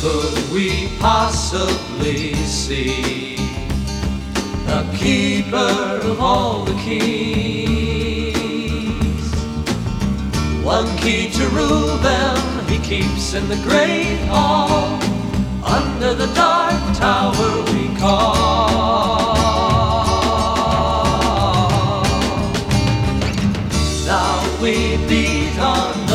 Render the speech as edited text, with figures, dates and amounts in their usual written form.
could we possibly see the keeper of all the keys? One key to rule them he keeps in the great hall, under the dark tower we call. Now we beat on